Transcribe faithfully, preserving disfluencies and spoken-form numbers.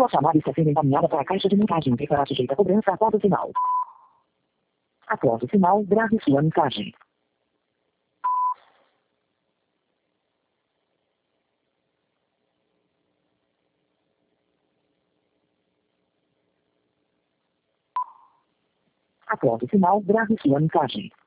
Sua chamada está sendo encaminhada para a caixa de mensagem que será sujeita a cobrança após o sinal. Após o sinal, grave sua mensagem. Após o sinal, grave sua mensagem.